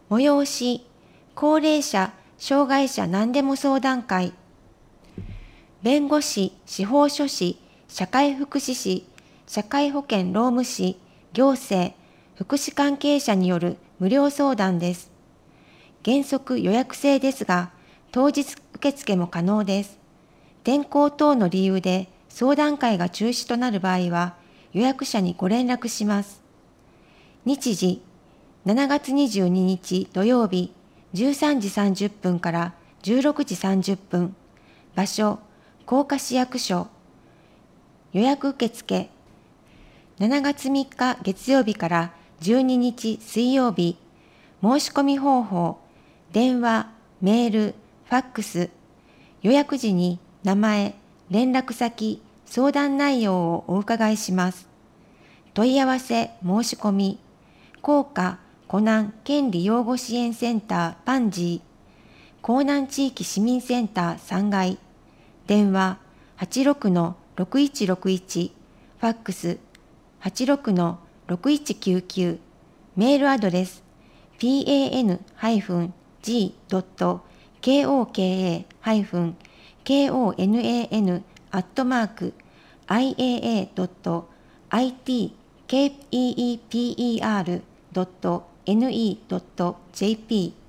催し、高齢者、障害者何でも相談会。弁護士、司法書士、社会福祉士、社会保険労務士、行政、福祉関係者による無料相談です。原則予約制ですが、当日受付も可能です。天候等の理由で相談会が中止となる場合は、予約者にご連絡します。日時、7月22日土曜日、13時30分から16時30分。場所、甲賀市役所。予約受付、7月3日月曜日から12日水曜日。申し込み方法、電話、メール、ファックス。予約時に名前、連絡先、相談内容をお伺いします。問い合わせ、申し込み、甲賀湖南権利養護支援センターパンジー、江南地域市民センター3階、電話86-6161、ファックス86-6199、メールアドレス pan-koka-konan@iaa.keeper.ne.jp